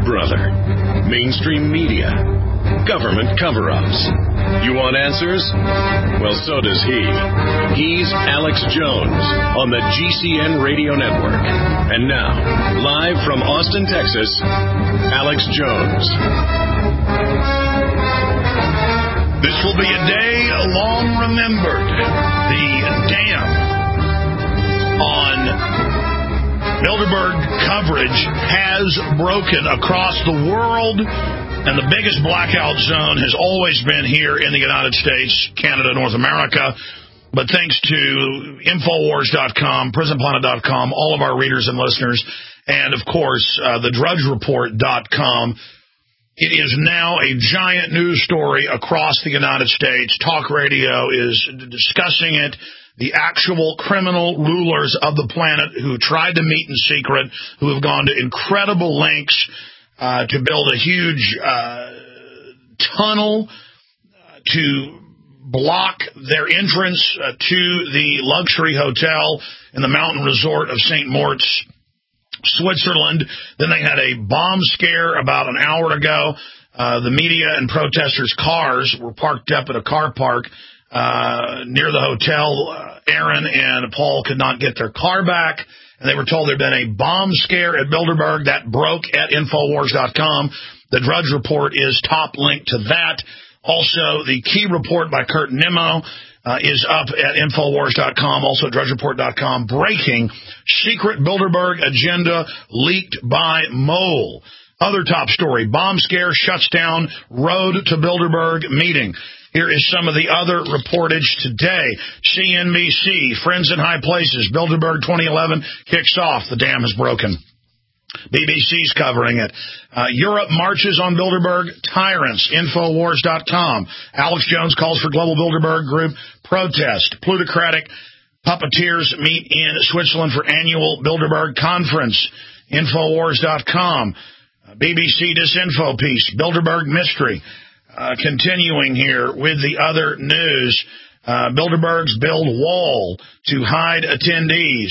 brother. Mainstream media. Government cover-ups. You want answers? Well, so does he. He's Alex Jones on the GCN Radio Network. And now, live from Austin, Texas, Alex Jones. This will be a day long remembered. The dam on Bilderberg coverage has broken across the world, and the biggest blackout zone has always been here in the United States, Canada, North America. But thanks to Infowars.com, PrisonPlanet.com, all of our readers and listeners, and, of course, TheDrudgeReport.com, it is now a giant news story across the United States. Talk radio is discussing it. The actual criminal rulers of the planet who tried to meet in secret, who have gone to incredible lengths to build a huge tunnel to block their entrance to the luxury hotel in the mountain resort of St. Moritz, Switzerland. Then they had a bomb scare about an hour ago. The media and protesters' cars were parked up at a car park near the hotel. Aaron and Paul could not get their car back, and they were told there had been a bomb scare at Bilderberg. That broke at Infowars.com. The Drudge Report is top link to that. Also, the key report by Kurt Nimmo is up at Infowars.com, also DrudgeReport.com. Breaking: secret Bilderberg agenda leaked by Mole. Other top story: bomb scare shuts down road to Bilderberg meeting. Here is some of the other reportage today. CNBC, friends in high places. Bilderberg 2011 kicks off. The dam is broken. BBC's covering it. Europe marches on Bilderberg tyrants. Infowars.com. Alex Jones calls for global Bilderberg group protest. Plutocratic puppeteers meet in Switzerland for annual Bilderberg conference. Infowars.com. BBC disinfo piece. Bilderberg mystery. Continuing here with the other news. Bilderbergs build wall to hide attendees.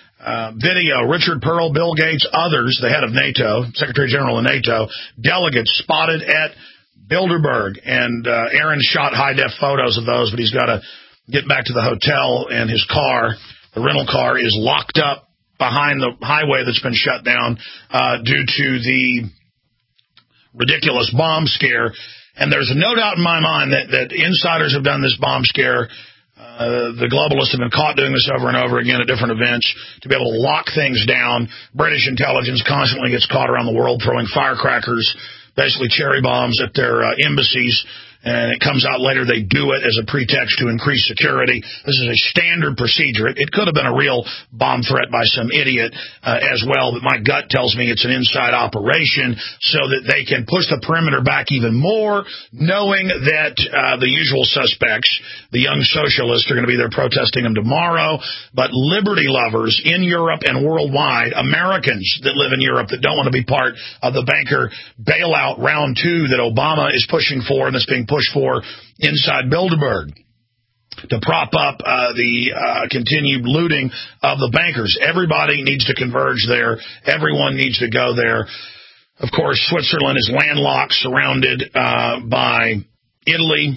Video, Richard Pearl, Bill Gates, others, the head of NATO, Secretary General of NATO, delegates spotted at Bilderberg. And Aaron shot high-def photos of those, but he's got to get back to the hotel, and his car, the rental car, is locked up behind the highway that's been shut down due to the ridiculous bomb scare. And there's no doubt in my mind that insiders have done this bomb scare. The globalists have been caught doing this over and over again at different events to be able to lock things down. British intelligence constantly gets caught around the world throwing firecrackers, basically cherry bombs at their embassies. And it comes out later they do it as a pretext to increase security. This is a standard procedure. It could have been a real bomb threat by some idiot as well, but my gut tells me it's an inside operation so that they can push the perimeter back even more, knowing that the usual suspects, the young socialists, are going to be there protesting them tomorrow. But liberty lovers in Europe and worldwide, Americans that live in Europe that don't want to be part of the banker bailout round 2 that Obama is pushing for and that's being pushed for inside Bilderberg to prop up the continued looting of the bankers. Everybody needs to converge there. Everyone needs to go there. Of course, Switzerland is landlocked, surrounded by Italy,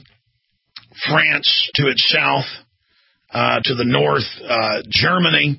France to its south, to the north, Germany,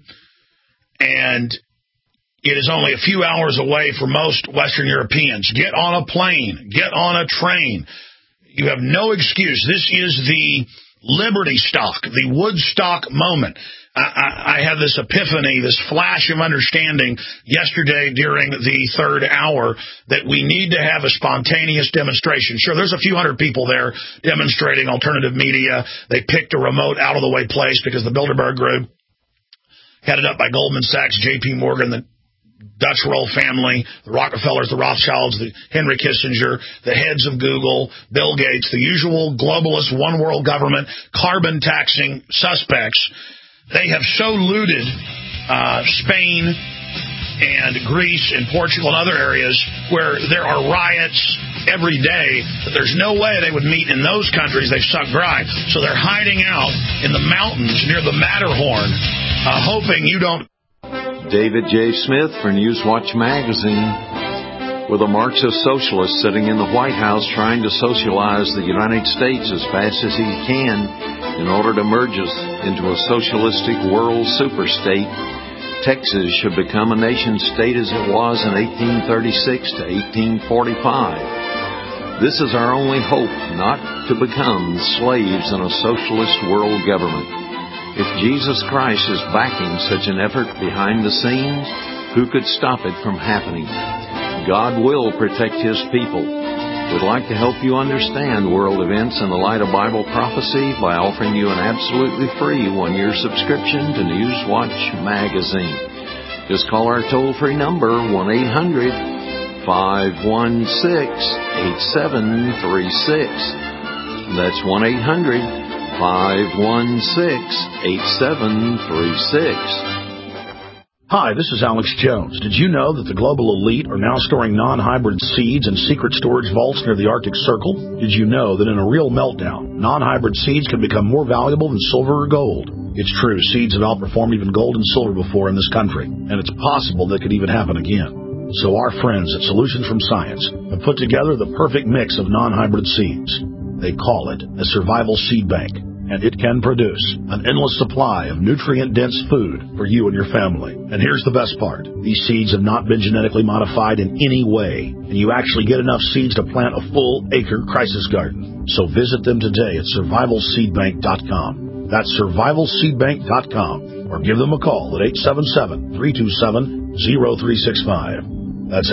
and it is only a few hours away for most Western Europeans. Get on a plane. Get on a train. You have no excuse. This is the Liberty stock, the Woodstock moment. I had this epiphany, this flash of understanding yesterday during the third hour that we need to have a spontaneous demonstration. Sure, there's a few hundred people there demonstrating alternative media. They picked a remote out-of-the-way place because the Bilderberg group, headed up by Goldman Sachs, J.P. Morgan, the Dutch royal family, the Rockefellers, the Rothschilds, the Henry Kissinger, the heads of Google, Bill Gates, the usual globalist one-world government, carbon-taxing suspects. They have so looted Spain and Greece and Portugal and other areas where there are riots every day that there's no way they would meet in those countries. They've sucked dry. So they're hiding out in the mountains near the Matterhorn, hoping you don't. David J. Smith for Newswatch Magazine. with a Marxist socialist sitting in the White House trying to socialize the United States as fast as he can in order to merge us into a socialistic world superstate, Texas should become a nation-state as it was in 1836 to 1845. This is our only hope, not to become slaves in a socialist world government. If Jesus Christ is backing such an effort behind the scenes, who could stop it from happening? God will protect His people. We'd like to help you understand world events in the light of Bible prophecy by offering you an absolutely free one-year subscription to Newswatch magazine. Just call our toll-free number, 1-800-516-8736. That's 1-800-516-8736. Hi, this is Alex Jones. Did you know that the global elite are now storing non-hybrid seeds in secret storage vaults near the Arctic Circle? Did you know that in a real meltdown, non-hybrid seeds can become more valuable than silver or gold? It's true, seeds have outperformed even gold and silver before in this country, and it's possible that could even happen again. So our friends at Solutions from Science have put together the perfect mix of non-hybrid seeds. They call it a survival seed bank, and it can produce an endless supply of nutrient-dense food for you and your family. And here's the best part. These seeds have not been genetically modified in any way, and you actually get enough seeds to plant a full-acre crisis garden. So visit them today at survivalseedbank.com. That's survivalseedbank.com, or give them a call at 877-327-0365. That's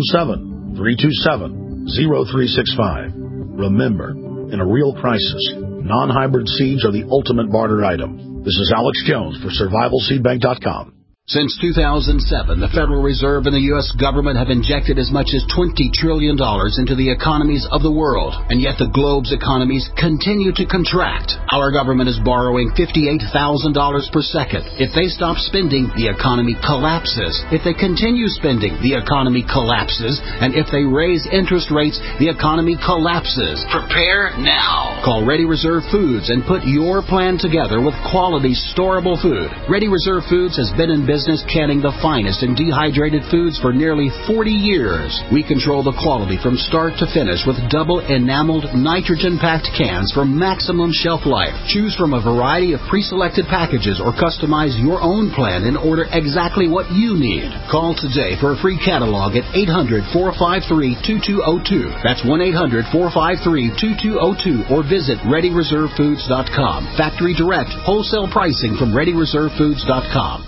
877-327-0365. Remember, in a real crisis, non-hybrid seeds are the ultimate barter item. This is Alex Jones for survivalseedbank.com. Since 2007, the Federal Reserve and the U.S. government have injected as much as $20 trillion into the economies of the world, and yet the globe's economies continue to contract. Our government is borrowing $58,000 per second. If they stop spending, the economy collapses. If they continue spending, the economy collapses. And if they raise interest rates, the economy collapses. Prepare now. Call Ready Reserve Foods and put your plan together with quality, storable food. Ready Reserve Foods has been in business canning the finest and dehydrated foods for nearly 40 years. We control the quality from start to finish with double enameled, nitrogen-packed cans for maximum shelf life. Choose from a variety of pre-selected packages or customize your own plan and order exactly what you need. Call today for a free catalog at 800-453-2202. That's 1-800-453-2202, or visit ReadyReserveFoods.com. Factory direct, wholesale pricing from ReadyReserveFoods.com.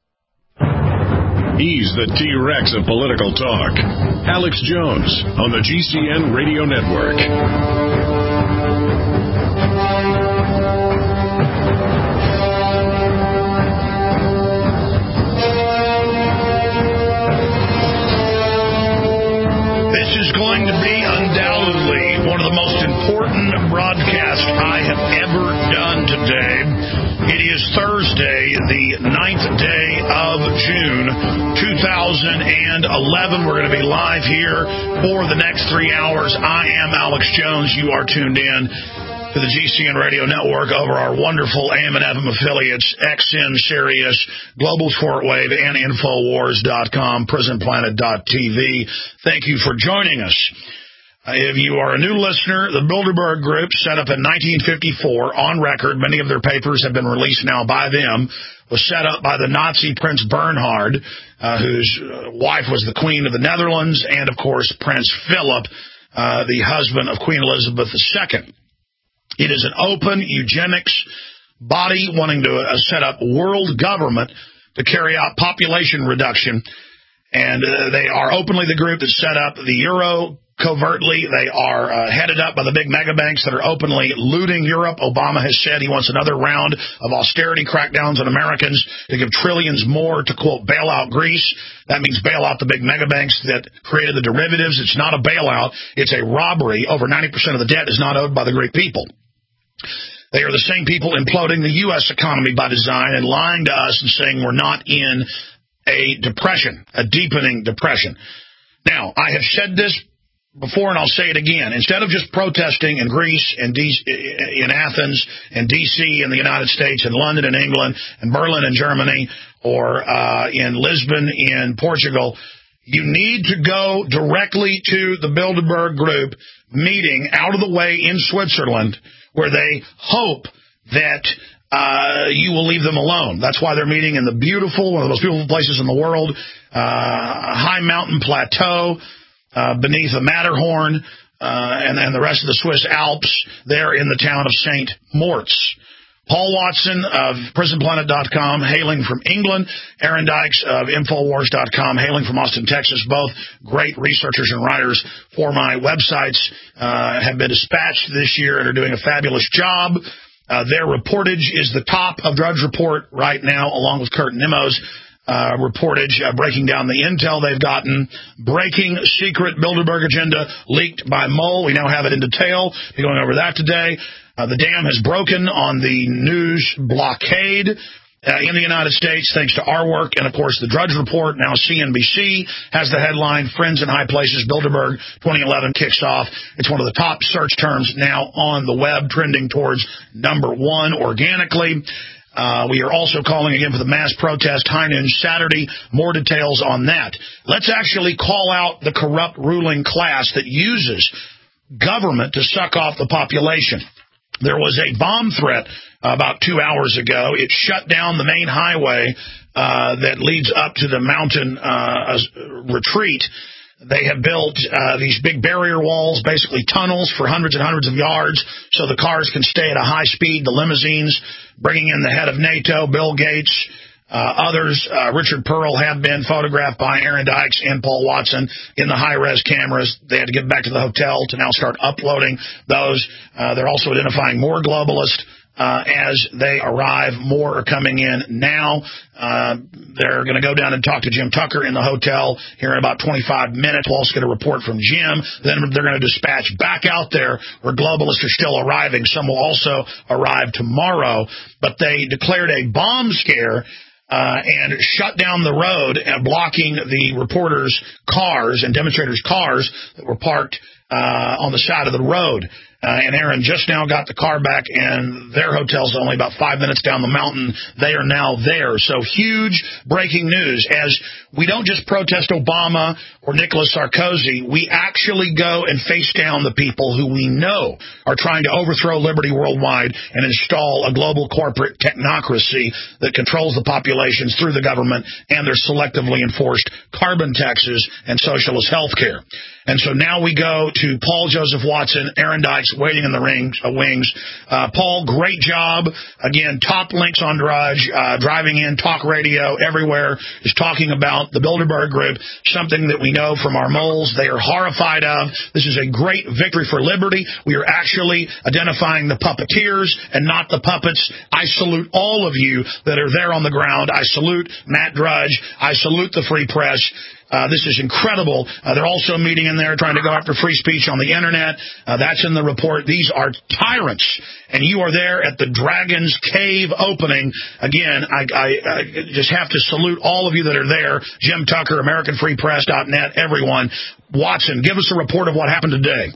He's the T-Rex of political talk. Alex Jones on the GCN Radio Network. This is going to be undoubtedly one of the most important broadcasts I have ever done today. It is Thursday, the 9th day of June, 2011. We're going to be live here for the next 3 hours. I am Alex Jones. You are tuned in to the GCN Radio Network over our wonderful AM and FM affiliates, XN, Sirius, Global Shortwave, and Infowars.com, PrisonPlanet.tv. Thank you for joining us. If you are a new listener, the Bilderberg Group, set up in 1954, on record, many of their papers have been released now by them, was set up by the Nazi Prince Bernhard, whose wife was the Queen of the Netherlands, and, of course, Prince Philip, the husband of Queen Elizabeth II. It is an open eugenics body wanting to set up world government to carry out population reduction, and they are openly the group that set up the euro. Covertly, they are headed up by the big mega banks that are openly looting Europe. Obama has said he wants another round of austerity crackdowns on Americans to give trillions more to, quote, bail out Greece. That means bail out the big mega banks that created the derivatives. It's not a bailout. It's a robbery. Over 90% of the debt is not owed by the great people. They are the same people imploding the U.S. economy by design and lying to us and saying we're not in a depression, a deepening depression. Now, I have said this before, and I'll say it again. Instead of just protesting in Greece and in Athens and D.C. in the United States and London in England and Berlin in Germany or in Lisbon in Portugal, You need to go directly to the Bilderberg Group meeting out of the way in Switzerland, where they hope that you will leave them alone. That's why they're meeting in the one of the most beautiful places in the world, high mountain plateau beneath the Matterhorn and the rest of the Swiss Alps there in the town of St. Moritz. Paul Watson of PrisonPlanet.com, hailing from England. Aaron Dykes of Infowars.com, hailing from Austin, Texas. Both great researchers and writers for my websites have been dispatched this year and are doing a fabulous job. Their reportage is the top of Drudge Report right now, along with Kurt Nimmo's reportage breaking down the intel they've gotten. Breaking secret Bilderberg agenda leaked by Mole. We now have it in detail. We're going over that today. The dam has broken on the news blockade in the United States, thanks to our work. And, of course, the Drudge Report, now CNBC, has the headline, Friends in High Places, Bilderberg 2011 kicks off. It's one of the top search terms now on the web, trending towards number one organically. We are also calling again for the mass protest, high noon Saturday. More details on that. Let's actually call out the corrupt ruling class that uses government to suck off the population. There was a bomb threat about 2 hours ago. It shut down the main highway that leads up to the mountain retreat. They have built these big barrier walls, basically tunnels for hundreds and hundreds of yards, so the cars can stay at a high speed, the limousines, bringing in the head of NATO, Bill Gates, others. Richard Pearl have been photographed by Aaron Dykes and Paul Watson in the high-res cameras. They had to get back to the hotel to now start uploading those. They're also identifying more globalists as they arrive. More are coming in now. They're going to go down and talk to Jim Tucker in the hotel here in about 25 minutes. We'll also get a report from Jim. Then they're going to dispatch back out there where globalists are still arriving. Some will also arrive tomorrow. But they declared a bomb scare and shut down the road, blocking the reporters' cars and demonstrators' cars that were parked on the side of the road. And Aaron just now got the car back, and their hotel's only about 5 minutes down the mountain. They are now there. So huge breaking news. As we don't just protest Obama or Nicolas Sarkozy, we actually go and face down the people who we know are trying to overthrow liberty worldwide and install a global corporate technocracy that controls the populations through the government and their selectively enforced carbon taxes and socialist health care. And so now we go to Paul Joseph Watson, Aaron Dykes, waiting in the wings. Paul, great job. Again, top links on Drudge, driving in, talk radio, everywhere is talking about the Bilderberg Group, something that we know from our moles they are horrified of. This is a great victory for liberty. We are actually identifying the puppeteers and not the puppets. I salute all of you that are there on the ground. I salute Matt Drudge. I salute the free press. This is incredible. They're also meeting in there trying to go after free speech on the Internet. That's in the report. These are tyrants, and you are there at the Dragon's Cave opening. Again, I just have to salute all of you that are there. Jim Tucker, AmericanFreePress.net, everyone. Watson, give us a report of what happened today.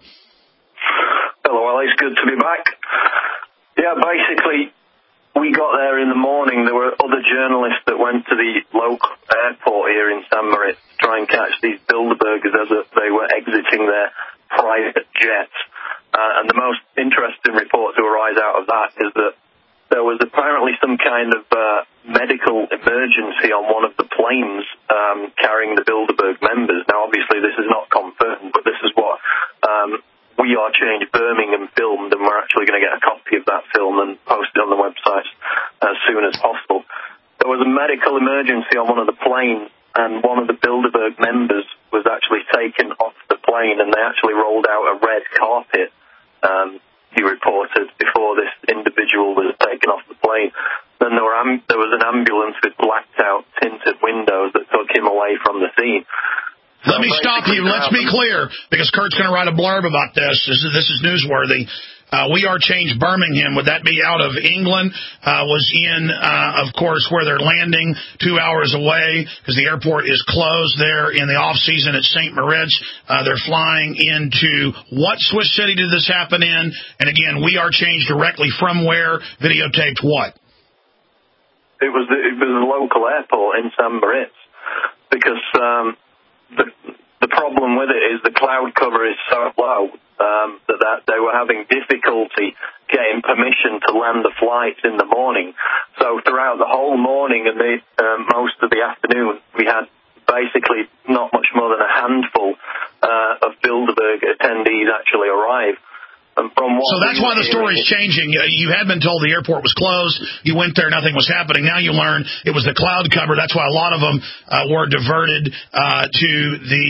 Hello, Alex. Good to be back. Yeah, basically, we got there in the morning. There were other journalists that went to the local airport here in St. Moritz to try and catch these Bilderbergers as they were exiting their private jets. And the most interesting report to arise out of that is that there was apparently some kind of medical emergency on one of the planes carrying the Bilderberg members. Now, obviously, this is not confirmed, but this is what We Are Change Birmingham filmed, and we're actually going to get a copy of that film and post it on the website as soon as possible. There was a medical emergency on one of the planes, and one of the Bilderberg members was actually taken off the plane, and they actually rolled out a red carpet, he reported, before this individual was taken off the plane. Then there was an ambulance with blacked-out tinted windows that took him away from the scene. Let me stop you. Let's be clear, because Kurt's going to write a blurb about this. This is newsworthy. We Are Change Birmingham, would that be out of England? Was in, of course, where they're landing 2 hours away, because the airport is closed there in the off-season at St. Moritz. They're flying into what Swiss city did this happen in? And again, We Are Change directly from where? Videotaped what? It was the local airport in St. Moritz, because the problem with it is the cloud cover is so low that they were having difficulty getting permission to land the flights in the morning. So throughout the whole morning and most of the afternoon, we had basically not much more than a handful of Bilderberg attendees actually arrive. So that's why the story's changing. You had been told the airport was closed. You went there, nothing was happening. Now you learn it was the cloud cover. That's why a lot of them were diverted to the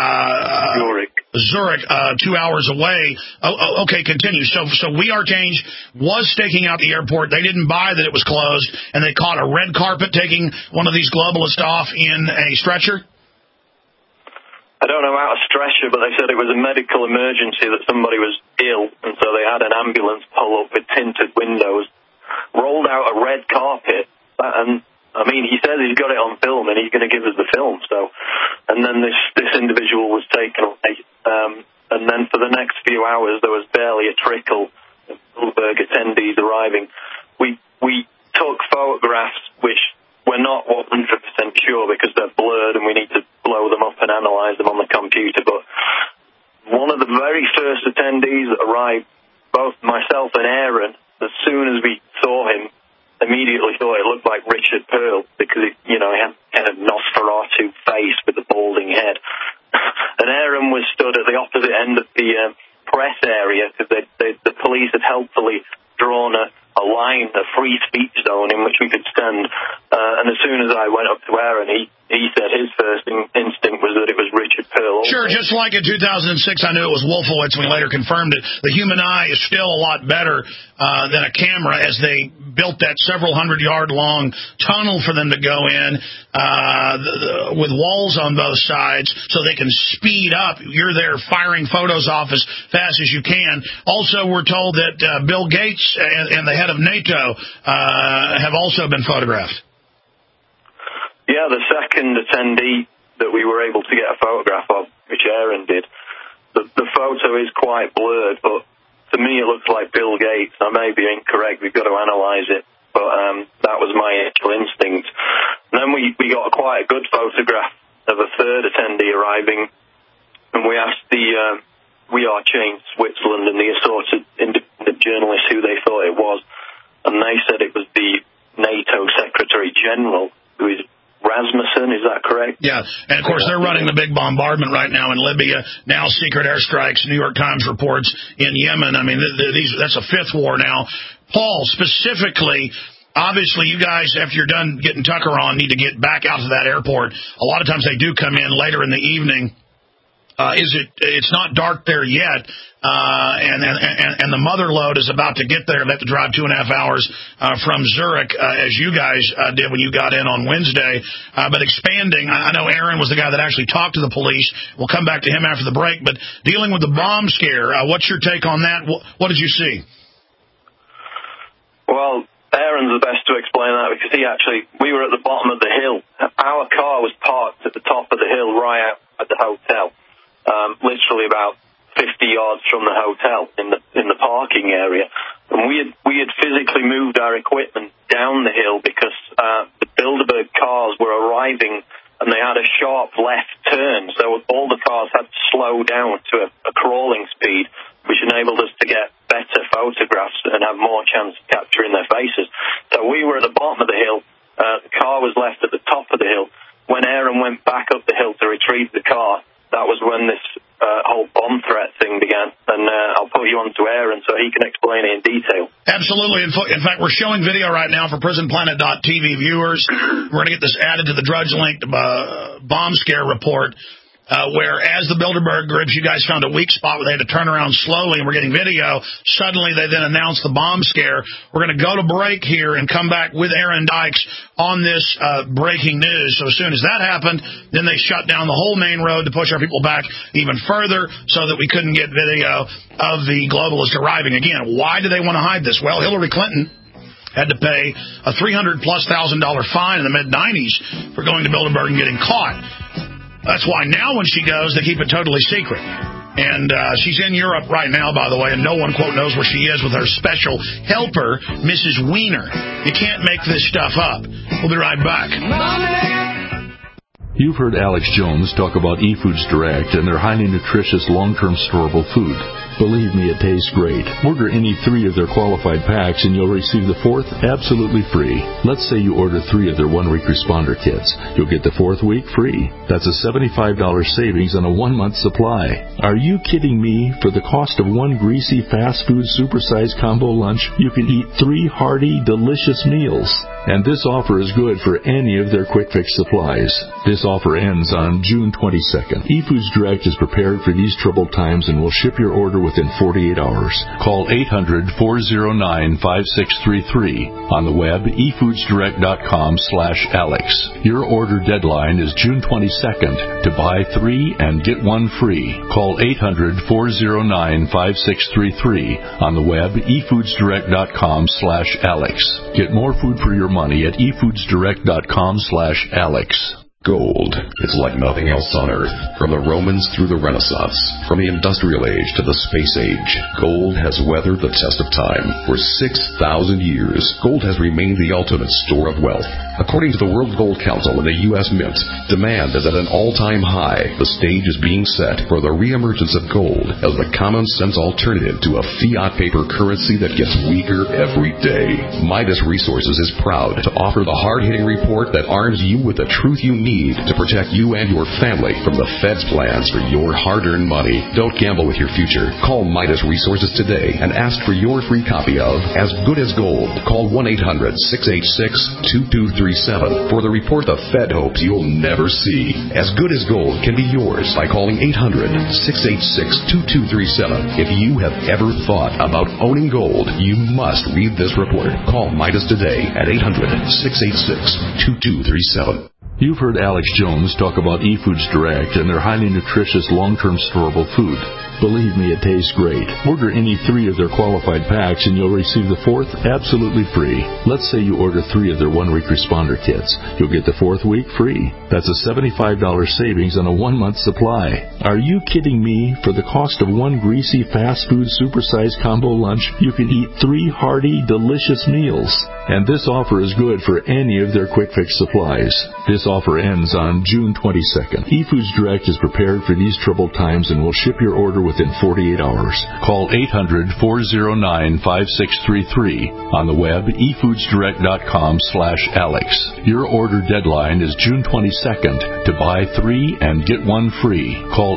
Zurich, 2 hours away. Okay, continue. So We Are Change was staking out the airport. They didn't buy that it was closed, and they caught a red carpet taking one of these globalists off in a stretcher? I don't know about a stretcher, but they said it was a medical emergency, that somebody was ill, and so they had an ambulance pull up with tinted windows, rolled out a red carpet, and, I mean, he says he's got it on film, and he's going to give us the film, so, and then this individual was taken away, and then for the next few hours, there was barely a trickle of Bilderberg attendees arriving. We took photographs, which we're not 100% sure because they're blurred and we need to blow them up and analyze them on the computer. But one of the very first attendees that arrived, both myself and Aaron, as soon as we saw him, immediately thought it looked like Richard Pearl because he had kind of Nosferatu face with the balding head. And Aaron was stood at the opposite end of the press area because the police had helpfully drawn a line, a free speech zone in which we could stand. And as soon as I went up to Aaron, he said his first instinct was that it was Richard Pearl. Sure, just like in 2006, I knew it was Wolfowitz. We later confirmed it. The human eye is still a lot better than a camera, as they built that several 100-yard-long tunnel for them to go in with walls on both sides so they can speed up. You're there firing photos off as fast as you can. Also, we're told that Bill Gates and the head of NATO have also been photographed. Yeah, the second attendee that we were able to get a photograph of, which Aaron did, the photo is quite blurred, but to me it looks like Bill Gates. I may be incorrect, we've got to analyse it, but that was my initial instinct. And then we got quite a good photograph of a third attendee arriving, and we asked the We Are Change Switzerland and the assorted independent journalists who they thought it was, and they said it was the NATO Secretary General, who is Rasmussen, is that correct? Yeah, and of course they're running the big bombardment right now in Libya, now secret airstrikes, New York Times reports in Yemen. I mean, that's a fifth war now. Paul, specifically, obviously you guys, after you're done getting Tucker on, need to get back out to that airport. A lot of times they do come in later in the evening. It's not dark there yet, and the mother load is about to get there. They have to drive 2.5 hours from Zurich, as you guys did when you got in on Wednesday. But expanding, I know Aaron was the guy that actually talked to the police. We'll come back to him after the break. But dealing with the bomb scare, what's your take on that? What did you see? Well, Aaron's the best to explain that because we were at the bottom of the hill. Our car was parked at the top of the hill right out at the hotel. Literally about 50 yards from the hotel in the parking area, and we had physically moved our equipment down the hill because the Bilderberg cars were arriving and they had a sharp left turn, so all the cars had to slow down to a crawling speed, which enabled us to get better photographs and have more chance of capturing their faces. So we were at the bottom of the hill. The car was left at the top of the hill. When Aaron went back up the hill to retrieve the car, that was when this whole bomb threat thing began. And I'll put you on to Aaron so he can explain it in detail. Absolutely. In fact, we're showing video right now for PrisonPlanet.tv viewers. We're going to get this added to the Drudge Link bomb scare report. Where as the Bilderberg groups, you guys found a weak spot where they had to turn around slowly, and we're getting video. Suddenly, they then announced the bomb scare. We're going to go to break here and come back with Aaron Dykes on this breaking news. So as soon as that happened, then they shut down the whole main road to push our people back even further so that we couldn't get video of the globalists arriving. Again, why do they want to hide this? Well, Hillary Clinton had to pay a $300,000+ fine in the mid-'90s for going to Bilderberg and getting caught. That's why now when she goes, they keep it totally secret. And she's in Europe right now, by the way, and no one, quote, knows where she is with her special helper, Mrs. Wiener. You can't make this stuff up. We'll be right back. You've heard Alex Jones talk about eFoods Direct and their highly nutritious long-term storable food. Believe me, it tastes great. Order any 3 of their qualified packs and you'll receive the 4th absolutely free. Let's say you order 3 of their 1-week responder kits. You'll get the 4th week free. That's a $75 savings on a 1-month supply. Are you kidding me? For the cost of 1 greasy fast food supersized combo lunch, you can eat 3 hearty, delicious meals. And this offer is good for any of their quick fix supplies. This offer ends on June 22nd. eFoods Direct is prepared for these troubled times and will ship your order within 48 hours. Call 800-409-5633. On the web, efoodsdirect.com/Alex. Your order deadline is June 22nd. To buy 3 and get 1 free, call 800-409-5633. On the web, efoodsdirect.com/Alex. Get more food for your money at efoodsdirect.com/Alex. Gold is like nothing else on Earth. From the Romans through the Renaissance, from the Industrial Age to the Space Age, gold has weathered the test of time. For 6,000 years, gold has remained the ultimate store of wealth. According to the World Gold Council and the U.S. Mint, demand is at an all-time high. The stage is being set for the reemergence of gold as the common-sense alternative to a fiat paper currency that gets weaker every day. Midas Resources is proud to offer the hard-hitting report that arms you with the truth you need to protect you and your family from the Fed's plans for your hard-earned money. Don't gamble with your future. Call Midas Resources today and ask for your free copy of As Good as Gold. Call 1-800-686-2237 for the report the Fed hopes you'll never see. As Good as Gold can be yours by calling 800-686-2237. If you have ever thought about owning gold, you must read this report. Call Midas today at 800-686-2237. You've heard Alex Jones talk about eFoods Direct and their highly nutritious long-term storable food. Believe me, it tastes great. Order any 3 of their qualified packs and you'll receive the 4th absolutely free. Let's say you order 3 of their 1-week responder kits. You'll get the 4th week free. That's a $75 savings on a 1-month supply. Are you kidding me? For the cost of 1 greasy fast food supersized combo lunch, you can eat 3 hearty, delicious meals. And this offer is good for any of their quick fix supplies. This offer ends on June 22nd. eFoods Direct is prepared for these troubled times and will ship your order within 48 hours. Call 800-409-5633. On the web, efoodsdirect.com/Alex. Your order deadline is June 22nd. To buy 3 and get 1 free, call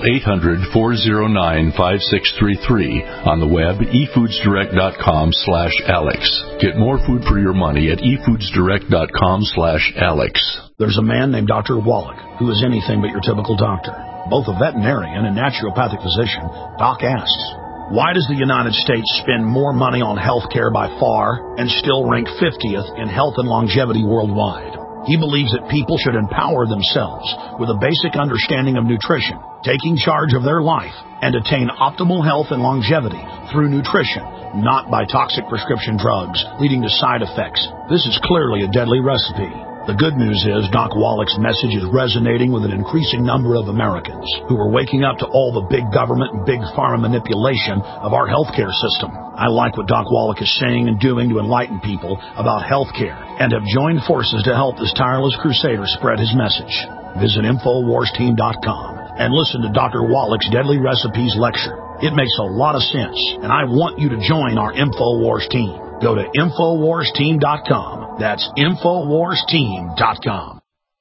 800-409-5633. On the web, efoodsdirect.com/Alex. Get more food for your money at efoodsdirect.com/Alex. There's a man named Dr. Wallach who is anything but your typical doctor. Both a veterinarian and naturopathic physician, Doc asks, why does the United States spend more money on health care by far and still rank 50th in health and longevity worldwide? He believes that people should empower themselves with a basic understanding of nutrition, taking charge of their life, and attain optimal health and longevity through nutrition, not by toxic prescription drugs leading to side effects. This is clearly a deadly recipe. The good news is Doc Wallach's message is resonating with an increasing number of Americans who are waking up to all the big government and big pharma manipulation of our healthcare system. I like what Doc Wallach is saying and doing to enlighten people about healthcare and have joined forces to help this tireless crusader spread his message. Visit InfoWarsTeam.com and listen to Dr. Wallach's Deadly Recipes lecture. It makes a lot of sense, and I want you to join our InfoWars team. Go to InfoWarsTeam.com. That's InfoWarsTeam.com.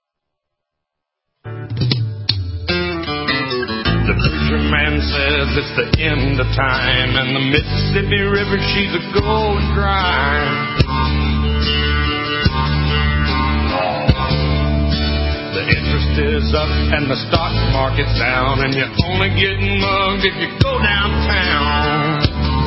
The preacher man says it's the end of time, and the Mississippi River, she's a going dry. The interest is up and the stock market's down, and you're only getting mugged if you go downtown.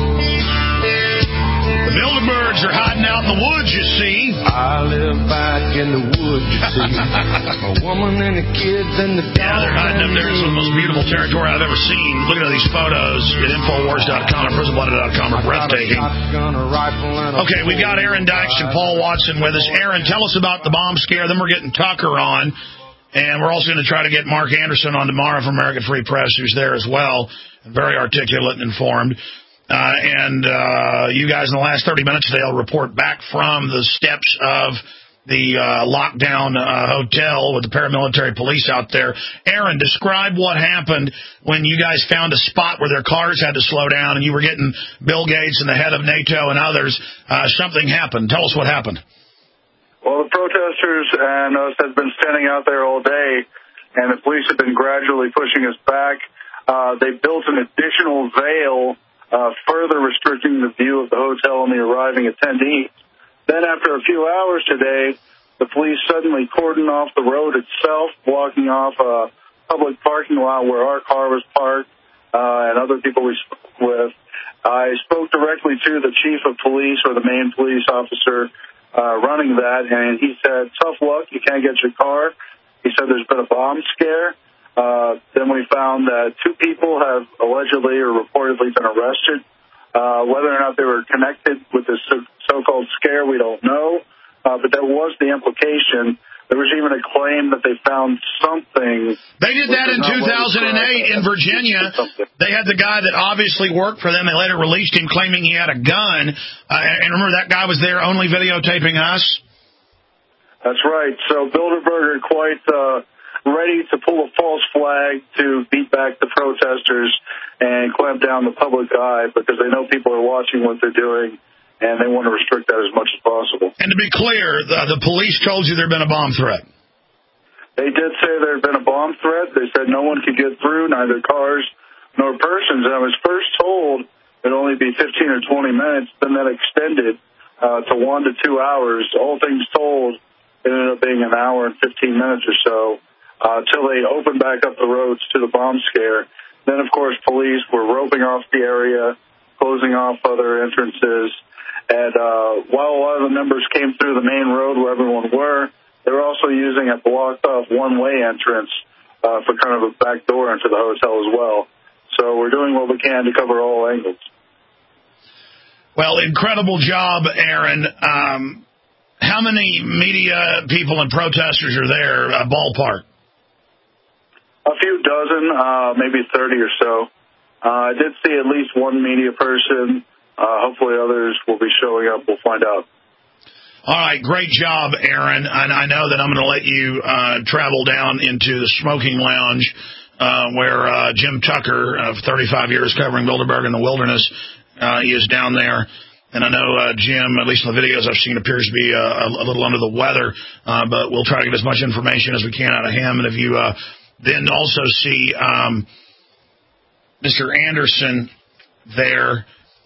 The Bilderbergs are hiding out in the woods, you see. I live back in the woods, you see. A woman and the kids and the dog. Yeah, they're hiding up there in some of the most beautiful territory I've ever seen. Looking at these photos at Infowars.com and PrisonBlooded.com are breathtaking. Okay, we've got Aaron Dykes and Paul Watson with us. Aaron, tell us about the bomb scare. Then we're getting Tucker on. And we're also going to try to get Mark Anderson on tomorrow from American Free Press, who's there as well, and very articulate and informed. You guys in the last 30 minutes, they'll report back from the steps of lockdown hotel with the paramilitary police out there. Aaron, describe what happened when you guys found a spot where their cars had to slow down and you were getting Bill Gates and the head of NATO and others. Something happened. Tell us what happened. Well, the protesters and us had been standing out there all day, and the police had been gradually pushing us back. They built an additional veil, further restricting the view of the hotel and the arriving attendees. Then after a few hours today, the police suddenly cordoned off the road itself, blocking off a public parking lot where our car was parked and other people we spoke with. I spoke directly to the chief of police, or the main police officer running that, and he said, tough luck, you can't get your car. He said there's been a bomb scare. Then we found that 2 people have allegedly or reportedly been arrested. Whether or not they were connected with this so-called scare, we don't know. But that was the implication. There was even a claim that they found something. They did that in 2008 in Virginia. They had the guy that obviously worked for them. They later released him claiming he had a gun. And remember, that guy was there only videotaping us? That's right. So Bilderberg are quite ready to pull a false flag to beat back the protesters and clamp down the public eye because they know people are watching what they're doing, and they want to restrict that as much as possible. And to be clear, the police told you there had been a bomb threat. They did say there had been a bomb threat. They said no one could get through, neither cars nor persons. And I was first told it would only be 15 or 20 minutes. Then that extended to 1 to 2 hours. All things told, it ended up being an hour and 15 minutes or so until they opened back up the roads to the bomb scare. Then, of course, police were roping off the area, closing off other entrances. And while a lot of the members came through the main road where everyone were, they were also using a blocked-off one-way entrance for kind of a back door into the hotel as well. So we're doing what we can to cover all angles. Well, incredible job, Aaron. How many media people and protesters are there, ballpark? A few dozen, maybe 30 or so. I did see at least one media person. Hopefully others will be showing up. We'll find out. All right, great job, Aaron. And I know that I'm going to let you travel down into the smoking lounge where Jim Tucker, of 35 years covering Bilderberg in the wilderness, is down there. And I know Jim, at least in the videos I've seen, appears to be a little under the weather, but we'll try to get as much information as we can out of him. And if you then also see Mr. Anderson there,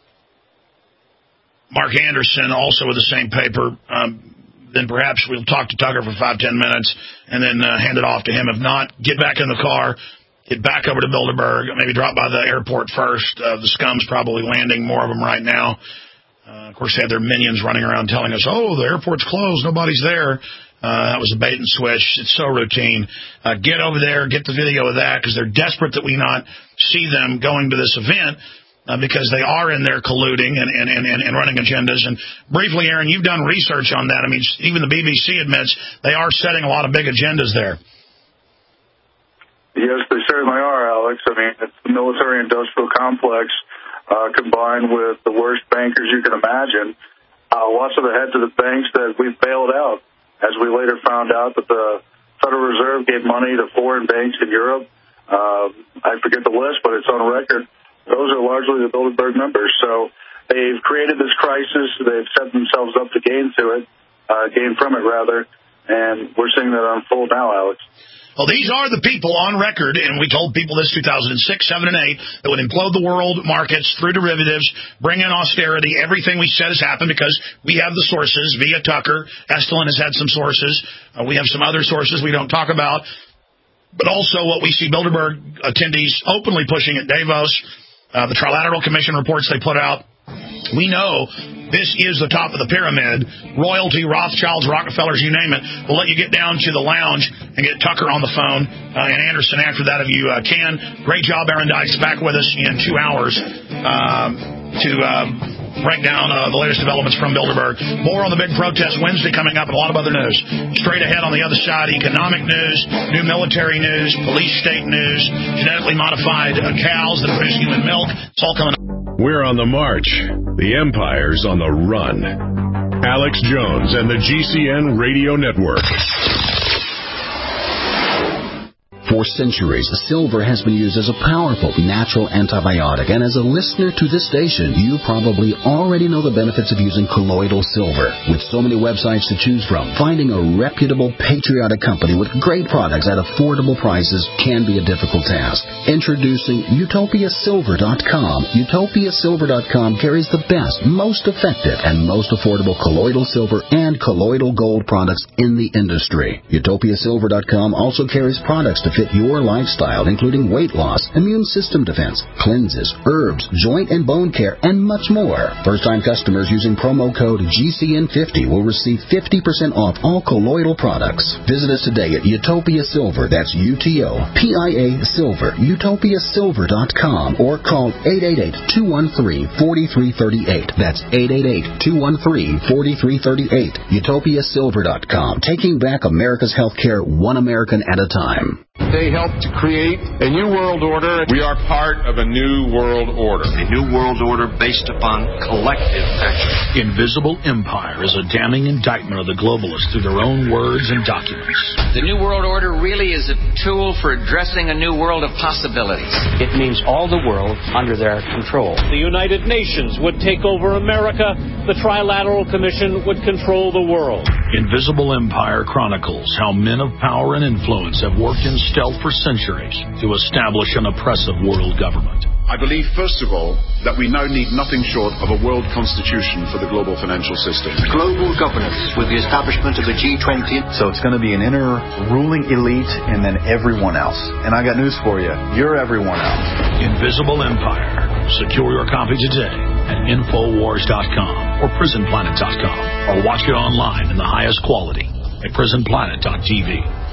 Mark Anderson, also with the same paper, then perhaps we'll talk to Tucker for 5-10 minutes and then hand it off to him. If not, get back in the car, get back over to Bilderberg, maybe drop by the airport first. The scum's probably landing, more of them right now. Of course, they had their minions running around telling us, oh, the airport's closed, nobody's there. That was a bait and switch. It's so routine. Get over there, get the video of that, because they're desperate that we not see them going to this event because they are in there colluding and running agendas. And briefly, Aaron, you've done research on that. I mean, even the BBC admits they are setting a lot of big agendas there. Yes, they certainly are, Alex. I mean, it's the military-industrial complex combined with the worst bankers you can imagine. Lots of the heads of the banks that we've bailed out, as we later found out that the Federal Reserve gave money to foreign banks in Europe. I forget the list, but it's on record. Those are largely the Bilderberg members. So they've created this crisis. They've set themselves up to gain from it, and we're seeing that unfold now, Alex. Well, these are the people on record, and we told people this 2006, 7, and 8, that would implode the world markets through derivatives, bring in austerity. Everything we said has happened because we have the sources via Tucker. Estlin has had some sources. We have some other sources we don't talk about. But also what we see Bilderberg attendees openly pushing at Davos, the Trilateral Commission reports they put out. We know this is the top of the pyramid. Royalty, Rothschilds, Rockefellers, you name it. We'll let you get down to the lounge and get Tucker on the phone and Anderson after that if you can. Great job, Aaron Dykes, back with us in 2 hours to break down the latest developments from Bilderberg. More on the big protest Wednesday coming up and a lot of other news. Straight ahead on the other side, economic news, new military news, police state news, genetically modified cows that produce human milk. It's all coming up. We're on the march. The empire's on the run. Alex Jones and the GCN Radio Network. For centuries, silver has been used as a powerful natural antibiotic, and as a listener to this station, you probably already know the benefits of using colloidal silver. With so many websites to choose from, finding a reputable, patriotic company with great products at affordable prices can be a difficult task. Introducing UtopiaSilver.com. UtopiaSilver.com carries the best, most effective, and most affordable colloidal silver and colloidal gold products in the industry. UtopiaSilver.com also carries products to fit your lifestyle, including weight loss, immune system defense, cleanses, herbs, joint and bone care, and much more. First-time customers using promo code GCN50 will receive 50% off all colloidal products. Visit us today at Utopia Silver, that's UTOPIA Silver, UtopiaSilver.com, or call 888-213-4338. That's 888-213-4338. UtopiaSilver.com, taking back America's healthcare one American at a time. They helped to create a new world order. We are part of a new world order. A new world order based upon collective action. Invisible Empire is a damning indictment of the globalists through their own words and documents. The new world order really is a tool for addressing a new world of possibilities. It means all the world under their control. The United Nations would take over America. The Trilateral Commission would control the world. Invisible Empire chronicles how men of power and influence have worked in stealth for centuries to establish an oppressive world government. I believe, first of all, that we now need nothing short of a world constitution for the global financial system. Global governance with the establishment of the G20. So it's going to be an inner ruling elite and then everyone else. And I got news for you. You're everyone else. Invisible Empire. Secure your copy today at Infowars.com or PrisonPlanet.com, or watch it online in the highest quality at PrisonPlanet.tv.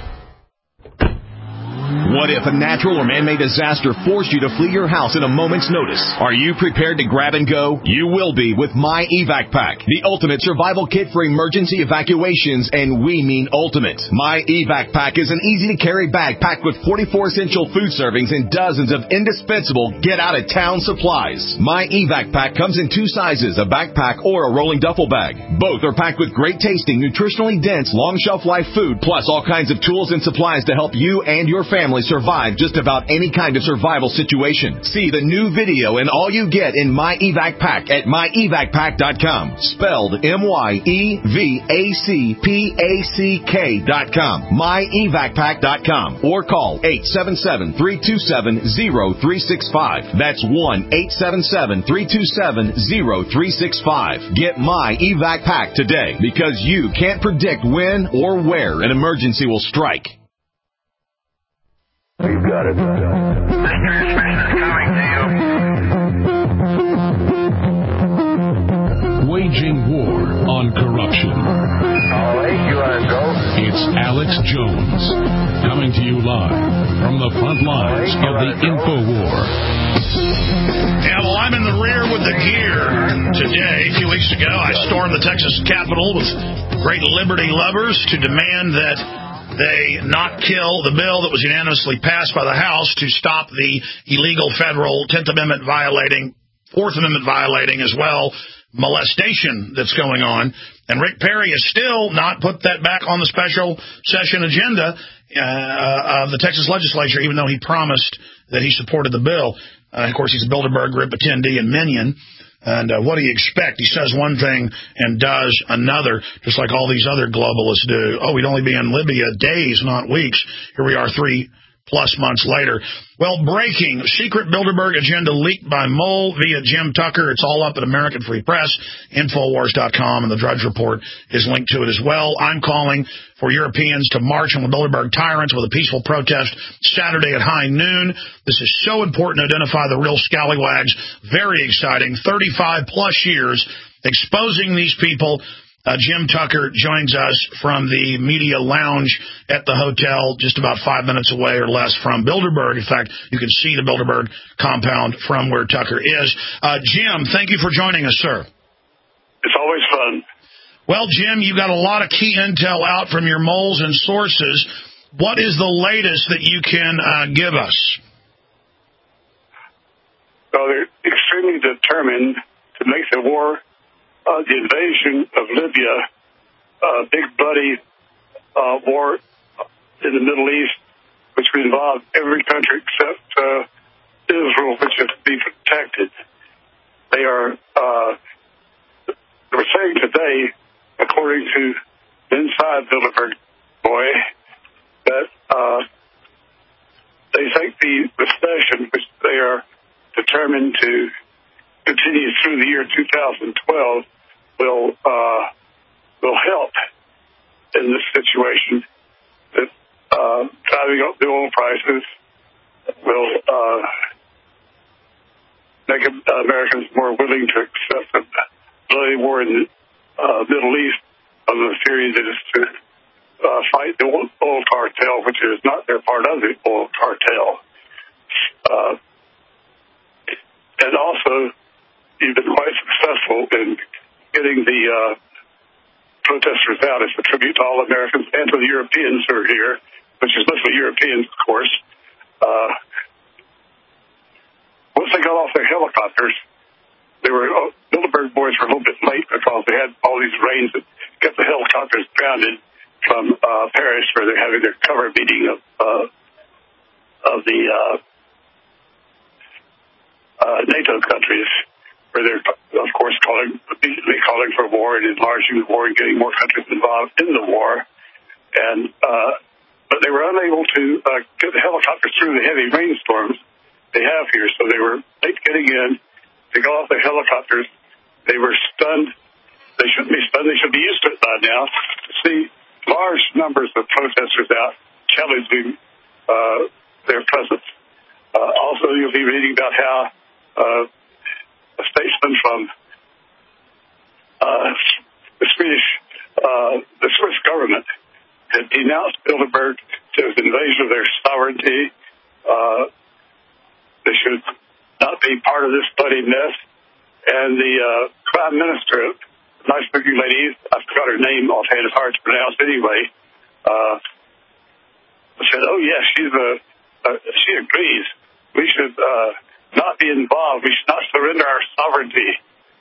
What if a natural or man-made disaster forced you to flee your house at a moment's notice? Are you prepared to grab and go? You will be with My Evac Pack, the ultimate survival kit for emergency evacuations, and we mean ultimate. My Evac Pack is an easy-to-carry bag packed with 44 essential food servings and dozens of indispensable get-out-of-town supplies. My Evac Pack comes in two sizes, a backpack or a rolling duffel bag. Both are packed with great-tasting, nutritionally dense, long-shelf-life food, plus all kinds of tools and supplies to help you and your family survive just about any kind of survival situation. See the new video and all you get in My Evac Pack at myevacpack.com. Spelled MYEVACPACK.com. myevacpack.com. Or call 877-327-0365. That's 1-877-327-0365. Get My Evac Pack today, because you can't predict when or where an emergency will strike. You got it. Waging war on corruption. All right, you want to go? It's Alex Jones, coming to you live from the front lines of the InfoWar. Yeah, well, I'm in the rear with the gear today. A few weeks ago, I stormed the Texas Capitol with great liberty lovers to demand that they not kill the bill that was unanimously passed by the House to stop the illegal federal 10th Amendment violating, 4th Amendment violating as well, molestation that's going on. And Rick Perry has still not put that back on the special session agenda of the Texas legislature, even though he promised that he supported the bill. Of course, he's a Bilderberg Group attendee and minion. And what do you expect? He says one thing and does another, just like all these other globalists do. Oh, we'd only be in Libya days, not weeks. Here we are 3+ months later. Well, breaking. Secret Bilderberg agenda leaked by Mole via Jim Tucker. It's all up at American Free Press, Infowars.com, and the Drudge Report is linked to it as well. I'm calling for Europeans to march on the Bilderberg tyrants with a peaceful protest Saturday at high noon. This is so important to identify the real scallywags. Very exciting. 35+ years exposing these people. Jim Tucker joins us from the media lounge at the hotel just about 5 minutes away or less from Bilderberg. In fact, you can see the Bilderberg compound from where Tucker is. Jim, thank you for joining us, sir. It's always fun. Well, Jim, you've got a lot of key intel out from your moles and sources. What is the latest that you can give us? Well, they're extremely determined to make the war the invasion of Libya, big bloody war in the Middle East, which would involve every country except Israel, which has to be protected. They are, they're saying today, according to the Inside Bilderberg boy, that they think the recession, which they are determined to continue through the year 2012, will help in this situation. That driving up the oil prices will make Americans more willing to accept a bloody war in the Middle East on the theory that is to fight the oil cartel, which is not their part of the oil cartel. And also, you've been quite successful in getting the protesters out. It's a tribute to all Americans and to the Europeans who are here, which is mostly Europeans, of course. Once they got off their helicopters, Bilderberg boys were a little bit late because they had all these rains that kept the helicopters grounded from Paris, where they're having their cover meeting of the NATO countries, where they're, of course, calling for war and enlarging the war and getting more countries involved in the war. And but they were unable to get the helicopters through the heavy rainstorms they have here, so they were late getting in. They got off their helicopters. They were stunned. They shouldn't be stunned. They should be used to it by now. To see large numbers of protesters out challenging their presence. Also, you'll be reading about how a statesman from the Swiss government had denounced Bilderberg to his invasion of their sovereignty. They should not be part of this bloody mess. And the prime minister, a nice looking lady, I forgot her name offhand, it's hard to pronounce anyway, said, oh, yes, she agrees. We should not be involved. We should not surrender our sovereignty.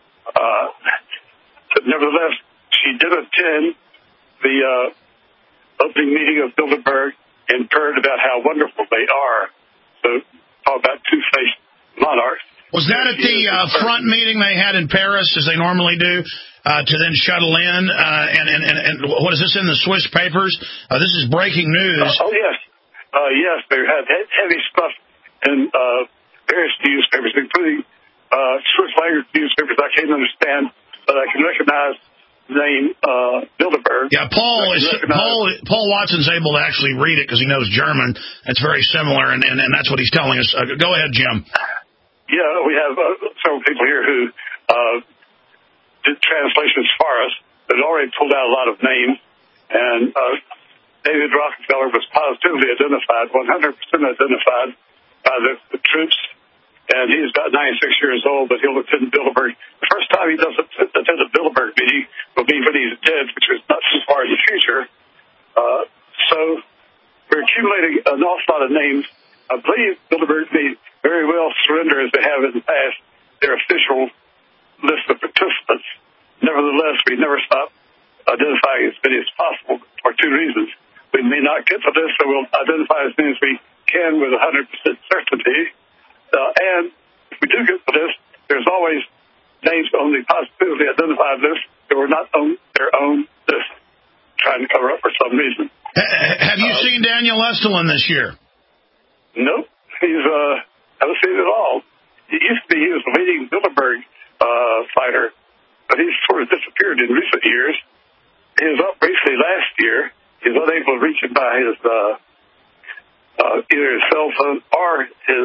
But nevertheless, she did attend the opening meeting of Bilderberg and heard about how wonderful they are. So, talk about two-faced monarchs. Was that at the front meeting they had in Paris, as they normally do, to then shuttle in? And what is this in the Swiss papers? This is breaking news. Oh, yes. Yes, they had heavy stuff in various newspapers, including Swiss language newspapers I can't understand, but I can recognize the name Bilderberg. Yeah, Paul Watson's able to actually read it because he knows German. It's very similar, and that's what he's telling us. Go ahead, Jim. Yeah, we have several people here who did translations for us that had already pulled out a lot of names, and David Rockefeller was positively identified, 100% identified by the troops, and he's about 96 years old, but he'll attend Bilderberg. The first time he does attend a Bilderberg meeting will be when he's dead, which is not too far in the future. So we're accumulating an awful lot of names. I believe Bilderberg may very well surrender, as they have in the past, their official list of participants. Nevertheless, we never stop identifying as many as possible for two reasons. We may not get to this, so we'll identify as many as we can with 100% certainty. And if we do get to this, there's always names on the positively identified list that were not on their own list, trying to cover up for some reason. Have you seen Daniel Estulin this year? Nope. I haven't seen it at all. He was the leading Bilderberg fighter, but he's sort of disappeared in recent years. He was up briefly last year. He was unable to reach him by his either his cell phone or his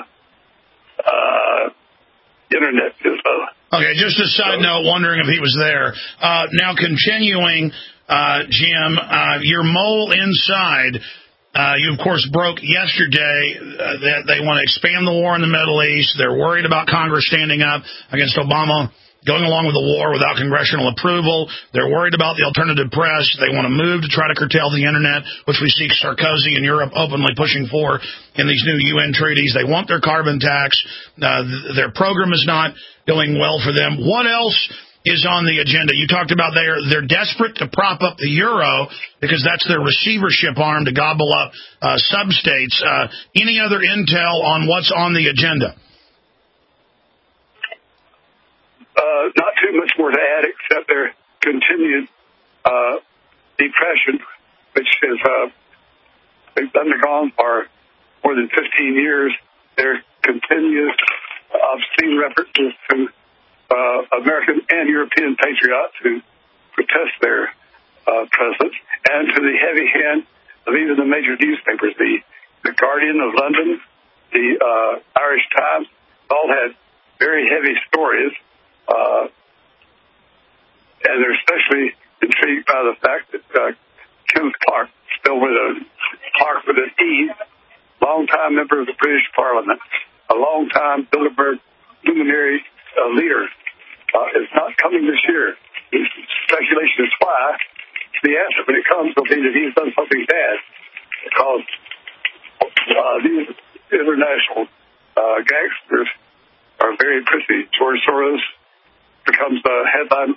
internet. Okay, just a side note, wondering if he was there. Now, continuing, Jim, your mole inside. You, of course, broke yesterday that they want to expand the war in the Middle East. They're worried about Congress standing up against Obama going along with the war without congressional approval. They're worried about the alternative press. They want to move to try to curtail the Internet, which we see Sarkozy in Europe openly pushing for in these new UN treaties. They want their carbon tax. Their program is not going well for them. What else is on the agenda? You talked about they're desperate to prop up the euro because that's their receivership arm to gobble up sub-states. Any other intel on what's on the agenda? Not too much more to add except their continued depression, which they've undergone for more than 15 years. Their continued obscene references to American and European patriots who protest their president, and to the heavy hand of even the major newspapers, the Guardian of London, the Irish Times, all had very heavy stories. And they're especially intrigued by the fact that Kenneth Clark, spelled with Clark with an E, longtime member of the British Parliament, a longtime Bilderberg luminary leader, is not coming this year. The speculation is why. The answer, when it comes, will be that he's done something bad, because these international gangsters are very prissy. George Soros becomes a headline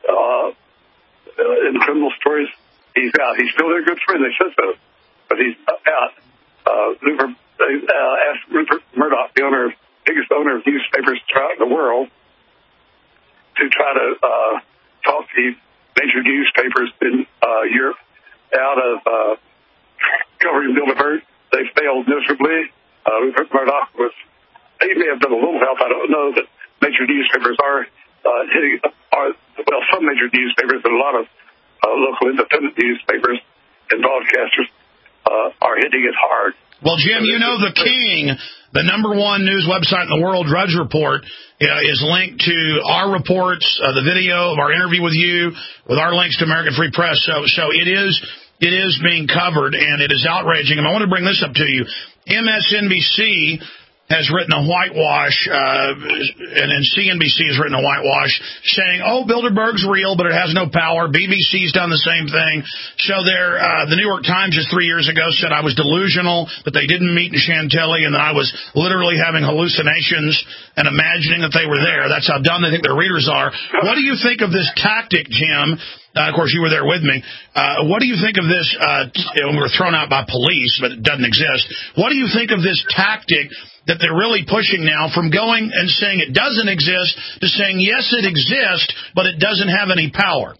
in criminal stories. He's out. He's still their good friend. They said so, but he's out. They asked Rupert Murdoch, the biggest owner of newspapers throughout the world, to try to talk the major newspapers in Europe out of covering Bilderberg. They failed miserably. Rupert Murdoch he may have done a little help. I don't know that major newspapers are hitting. Some major newspapers and a lot of local independent newspapers and broadcasters are hitting it hard. Well, Jim, you know the King, the number one news website in the world, Drudge Report, is linked to our reports, the video of our interview with you, with our links to American Free Press. So it is being covered, and it is outraging. And I want to bring this up to you. MSNBC has written a whitewash, and then CNBC has written a whitewash saying, Bilderberg's real, but it has no power. BBC's done the same thing. So the New York Times just 3 years ago said I was delusional, that they didn't meet in Chantilly, and that I was literally having hallucinations and imagining that they were there. That's how dumb they think their readers are. What do you think of this tactic, Jim? Of course, you were there with me. What do you think of this? We were thrown out by police, but it doesn't exist. What do you think of this tactic that they're really pushing now, from going and saying it doesn't exist to saying, yes, it exists, but it doesn't have any power?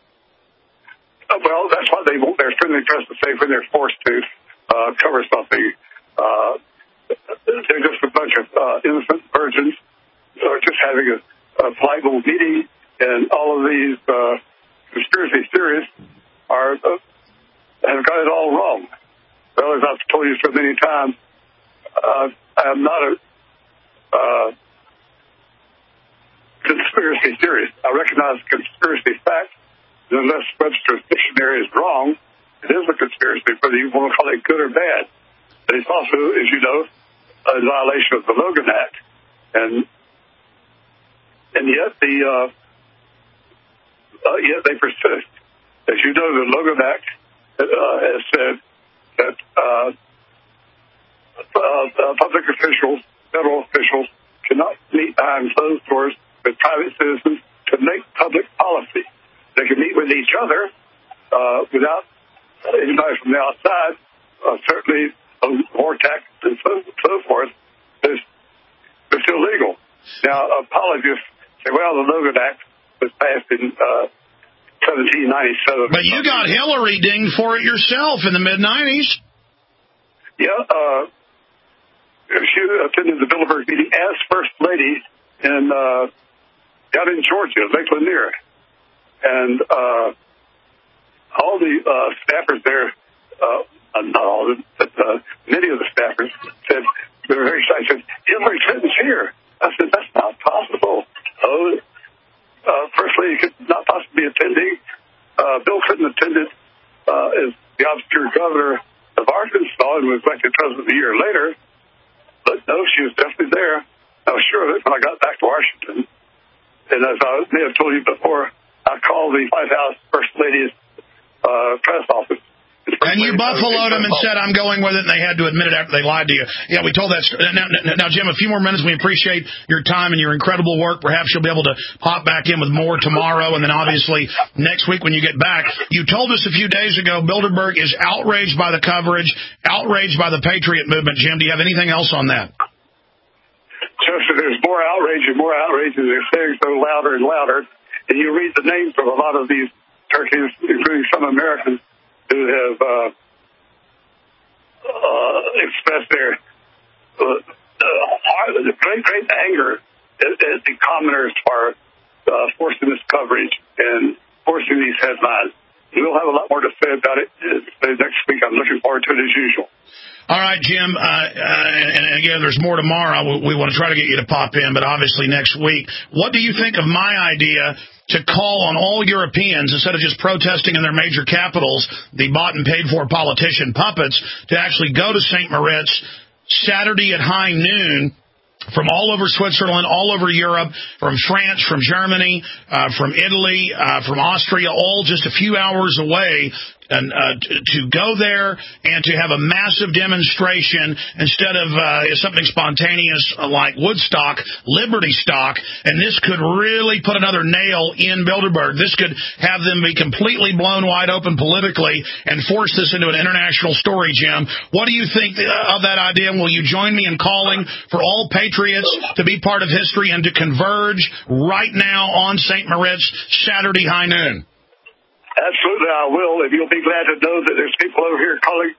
Well, that's what they want their friendly press to say when they're forced to cover something. They're just a bunch of innocent virgins just having a polite little meeting, and all of these conspiracy theorists have got it all wrong. Well, as I've told you so many times, I am not a conspiracy theorist. I recognize conspiracy facts. Unless Webster's dictionary is wrong, it is a conspiracy, whether you want to call it good or bad. But it's also, as you know, a violation of the Logan Act. And yet yet they persist. As you know, the Logan Act has said that public officials, federal officials, cannot meet behind closed doors with private citizens to make public policy. They can meet with each other without anybody from the outside, certainly war tactics and so forth. It's still legal. Now, apologists say, well, the Logan Act was passed in 1797. But you got Hillary dinged for it yourself in the mid-'90s. Yeah, she attended the Bilderberg meeting as First Lady down in Georgia, Lake Lanier. And all the staffers there, not all of them, but many of the staffers said, they were very excited, said, Hillary Clinton's here. I said, that's not possible. First Lady could not possibly be attending. Bill Clinton attended as the obscure governor of Arkansas and was elected president a year later. But no, she was definitely there. I was sure of it when I got back to Washington. And as I may have told you before, I called the White House First Lady's press office And you buffaloed them and said, I'm going with it, and they had to admit it after they lied to you. Yeah, we told that story. Now, Jim, a few more minutes. We appreciate your time and your incredible work. Perhaps you'll be able to pop back in with more tomorrow, and then obviously next week when you get back. You told us a few days ago Bilderberg is outraged by the coverage, outraged by the Patriot movement. Jim, do you have anything else on that? Chester, there's more outrage, and they're saying so louder and louder. And you read the names of a lot of these Turkeys, including some Americans, who have expressed their great anger at the commoners for forcing this coverage and forcing these headlines. We'll have a lot more to say about it next week. I'm looking forward to it as usual. All right, Jim, and again, there's more tomorrow. We want to try to get you to pop in, but obviously next week. What do you think of my idea to call on all Europeans, instead of just protesting in their major capitals, the bought and paid for politician puppets, to actually go to St. Moritz Saturday at high noon from all over Switzerland, all over Europe, from France, from Germany, from Italy, from Austria, all just a few hours away, and to go there and to have a massive demonstration instead of something spontaneous like Woodstock, Liberty Stock, and this could really put another nail in Bilderberg. This could have them be completely blown wide open politically and force this into an international story, Jim. What do you think of that idea? And will you join me in calling for all patriots to be part of history and to converge right now on St. Moritz Saturday high noon? Absolutely, I will, and you'll be glad to know that there's people over here calling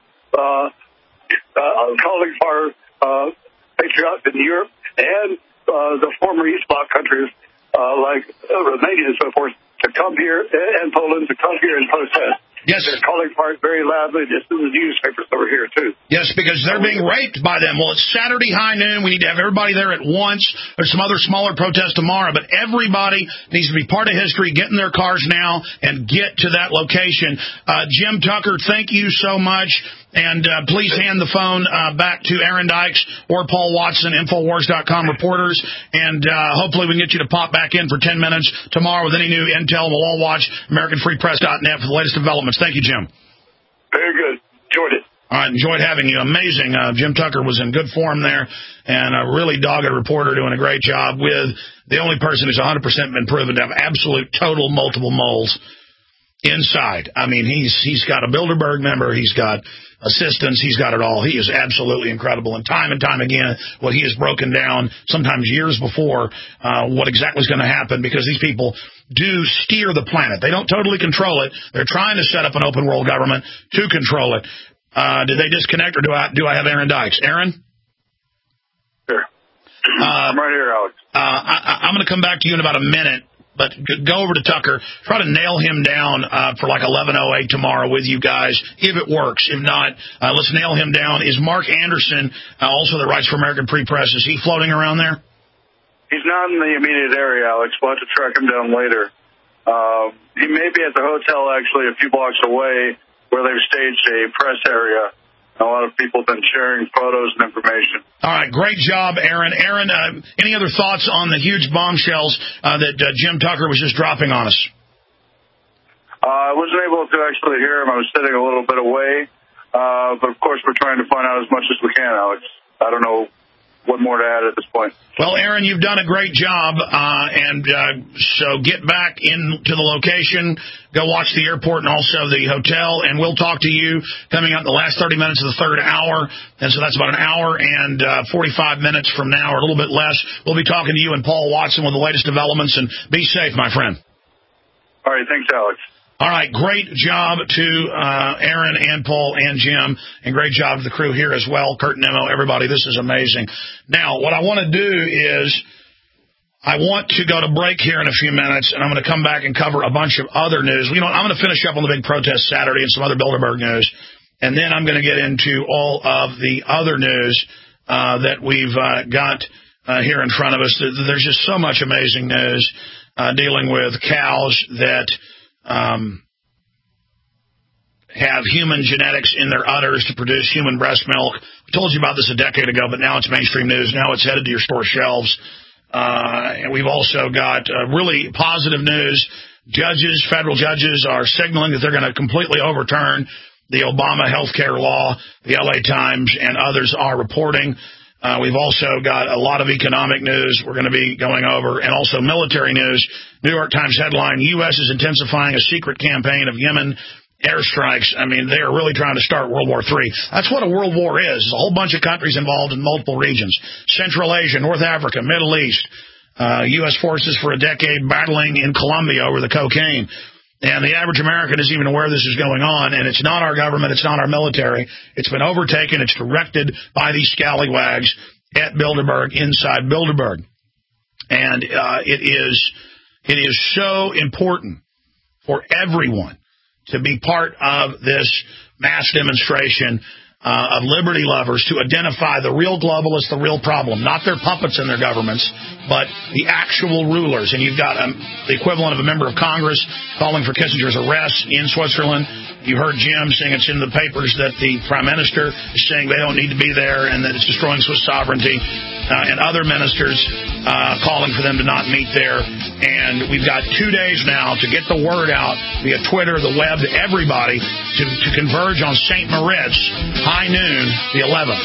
for patriots in Europe and the former East Bloc countries like Romania and so forth to come here, and Poland to come here and protest. Yes. They're calling for it very loudly, just in the newspapers over here, too. Yes, because they're being raped by them. Well, it's Saturday high noon. We need to have everybody there at once. There's some other smaller protests tomorrow, but everybody needs to be part of history, get in their cars now, and get to that location. Jim Tucker, thank you so much. And please hand the phone back to Aaron Dykes or Paul Watson, Infowars.com reporters. And hopefully we can get you to pop back in for 10 minutes tomorrow with any new intel. We'll all watch AmericanFreePress.net for the latest developments. Thank you, Jim. Very good. Enjoyed it. All right, enjoyed having you. Amazing. Jim Tucker was in good form there, and a really dogged reporter doing a great job with the only person who's 100% been proven to have absolute, total, multiple moles inside. I mean, he's got a Bilderberg member. He's got assistants. He's got it all. He is absolutely incredible. And time again, what he has broken down, sometimes years before, what exactly is going to happen, because these people do steer the planet. They don't totally control it. They're trying to set up an open world government to control it. Did they disconnect, or do I have Aaron Dykes? Aaron? Sure. I'm right here, Alex. I'm going to come back to you in about a minute. But go over to Tucker, try to nail him down for like 11:08 tomorrow with you guys, if it works. If not, let's nail him down. Is Mark Anderson, also that writes for American Free Press, is he floating around there? He's not in the immediate area, Alex. We'll have to track him down later. He may be at the hotel, actually, a few blocks away, where they've staged a press area. A lot of people have been sharing photos and information. All right, great job, Aaron. Aaron, any other thoughts on the huge bombshells that Jim Tucker was just dropping on us? I wasn't able to actually hear him. I was sitting a little bit away. But, of course, we're trying to find out as much as we can, Alex. I don't know what more to add at this point. Well, Aaron, you've done a great job, so get back into the location, go watch the airport and also the hotel, and we'll talk to you coming up the last 30 minutes of the third hour, and so that's about an hour and 45 minutes from now, or a little bit less. We'll be talking to you and Paul Watson with the latest developments, and be safe, my friend. All right, thanks, Alex. All right, great job to Aaron and Paul and Jim, and great job to the crew here as well, Kurt Nemo, everybody. This is amazing. Now, what I want to do is I want to go to break here in a few minutes, and I'm going to come back and cover a bunch of other news. You know, I'm going to finish up on the big protest Saturday and some other Bilderberg news, and then I'm going to get into all of the other news that we've got here in front of us. There's just so much amazing news dealing with cows that have human genetics in their udders to produce human breast milk. We told you about this a decade ago, but now it's mainstream news. Now it's headed to your store shelves. And we've also got really positive news. Federal judges are signaling that they're going to completely overturn the Obama health care law, the LA Times, and others are reporting. We've also got a lot of economic news we're going to be going over, and also military news. New York Times headline, U.S. is intensifying a secret campaign of Yemen airstrikes. I mean, they are really trying to start World War III. That's what a world war is. There's a whole bunch of countries involved in multiple regions. Central Asia, North Africa, Middle East. U.S. forces for a decade battling in Colombia over the cocaine. And the average American isn't even aware this is going on, and it's not our government, it's not our military. It's been overtaken, it's directed by these scallywags at Bilderberg, inside Bilderberg. And it is so important for everyone to be part of this mass demonstration of liberty lovers to identify the real globalists, the real problem, not their puppets in their governments, but the actual rulers. And you've got the equivalent of a member of Congress calling for Kissinger's arrest in Switzerland. You heard Jim saying it's in the papers that the Prime Minister is saying they don't need to be there and that it's destroying Swiss sovereignty, and other ministers calling for them to not meet there. And we've got 2 days now to get the word out via Twitter, the web, to everybody to converge on St. Moritz, high noon, the 11th.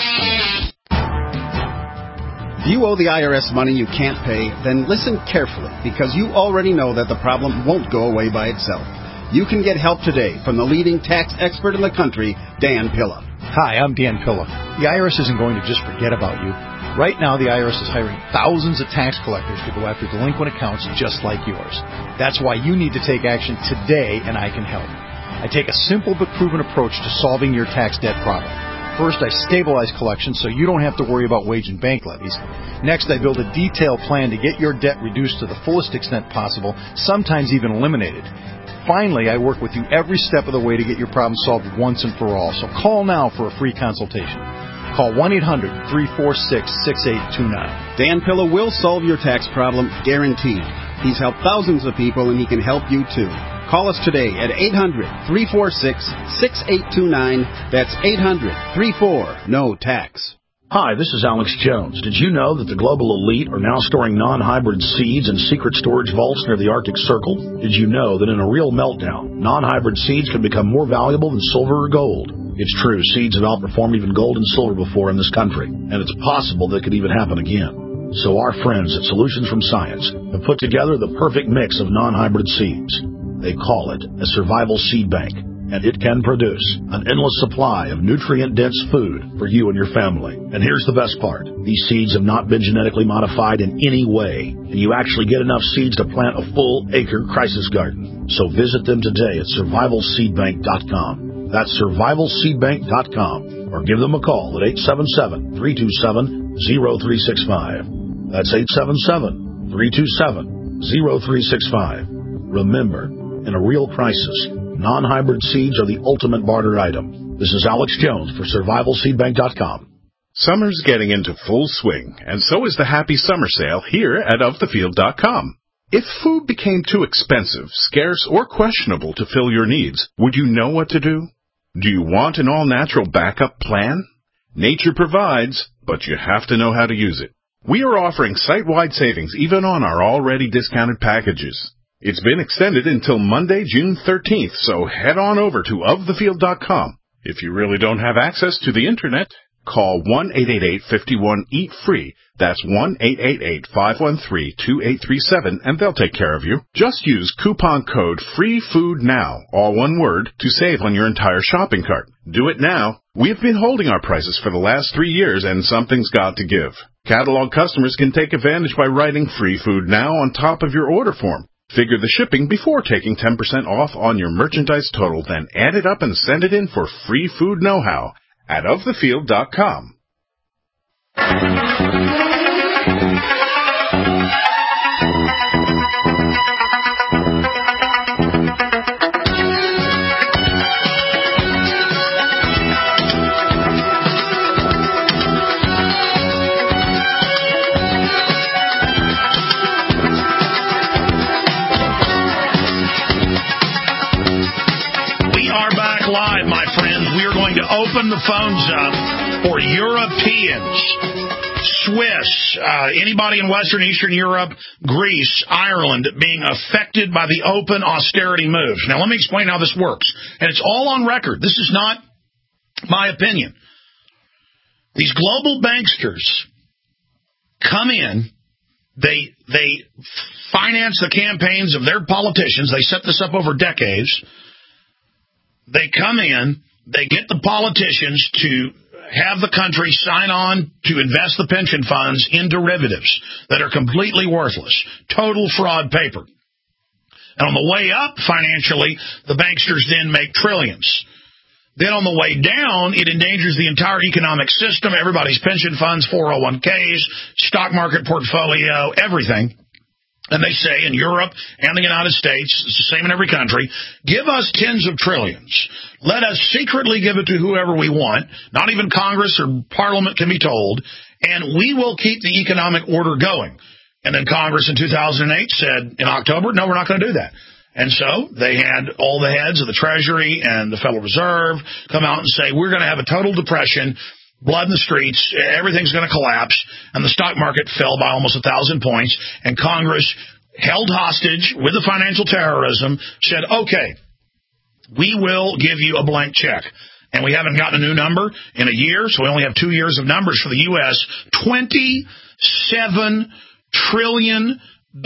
If you owe the IRS money you can't pay, then listen carefully, because you already know that the problem won't go away by itself. You can get help today from the leading tax expert in the country, Dan Pilla. Hi, I'm Dan Pilla. The IRS isn't going to just forget about you. Right now, the IRS is hiring thousands of tax collectors to go after delinquent accounts just like yours. That's why you need to take action today, and I can help. I take a simple but proven approach to solving your tax debt problem. First, I stabilize collections so you don't have to worry about wage and bank levies. Next, I build a detailed plan to get your debt reduced to the fullest extent possible, sometimes even eliminated. Finally, I work with you every step of the way to get your problem solved once and for all. So call now for a free consultation. Call 1-800-346-6829. Dan Pilla will solve your tax problem, guaranteed. He's helped thousands of people, and he can help you too. Call us today at 800-346-6829. That's 800-34-NO-TAX. Hi, this is Alex Jones. Did you know that the global elite are now storing non-hybrid seeds in secret storage vaults near the Arctic Circle? Did you know that in a real meltdown, non-hybrid seeds can become more valuable than silver or gold? It's true, seeds have outperformed even gold and silver before in this country, and it's possible that could even happen again. So our friends at Solutions from Science have put together the perfect mix of non-hybrid seeds. They call it a survival seed bank, and it can produce an endless supply of nutrient-dense food for you and your family. And here's the best part. These seeds have not been genetically modified in any way, and you actually get enough seeds to plant a full-acre crisis garden. So visit them today at survivalseedbank.com. That's survivalseedbank.com, or give them a call at 877-327-0365. That's 877-327-0365. Remember, in a real crisis, non-hybrid seeds are the ultimate barter item. This is Alex Jones for survivalseedbank.com. Summer's getting into full swing, and so is the Happy Summer Sale here at ofthefield.com. If food became too expensive, scarce, or questionable to fill your needs, would you know what to do? Do you want an all-natural backup plan? Nature provides, but you have to know how to use it. We are offering site-wide savings even on our already discounted packages. It's been extended until Monday, June 13th, so head on over to ofthefield.com. If you really don't have access to the Internet, call 1-888-51-EAT-FREE. That's 1-888-513-2837, and they'll take care of you. Just use coupon code FREEFOODNOW, all one word, to save on your entire shopping cart. Do it now. We've been holding our prices for the last 3 years, and something's got to give. Catalog customers can take advantage by writing Free Food Now on top of your order form. Figure the shipping before taking 10% off on your merchandise total, then add it up and send it in for free food know-how at ofthefield.com. We are back live, my friends. We are going to open the phones up for Europeans, Swiss, anybody in Western Eastern Europe, Greece, Ireland, being affected by the open austerity moves. Now, let me explain how this works. And it's all on record. This is not my opinion. These global banksters come in, they finance the campaigns of their politicians. They set this up over decades. They come in, they get the politicians to have the country sign on to invest the pension funds in derivatives that are completely worthless, total fraud paper. And on the way up financially, the banksters then make trillions. Then on the way down, it endangers the entire economic system, everybody's pension funds, 401ks, stock market portfolio, everything. And they say in Europe and the United States, it's the same in every country, give us tens of trillions. Let us secretly give it to whoever we want. Not even Congress or Parliament can be told. And we will keep the economic order going. And then Congress in 2008 said in October, no, we're not going to do that. And so they had all the heads of the Treasury and the Federal Reserve come out and say, we're going to have a total depression, blood in the streets, everything's going to collapse, and the stock market fell by almost 1,000 points, and Congress held hostage with the financial terrorism, said, okay, we will give you a blank check. And we haven't gotten a new number in a year, so we only have 2 years of numbers for the U.S. $27 trillion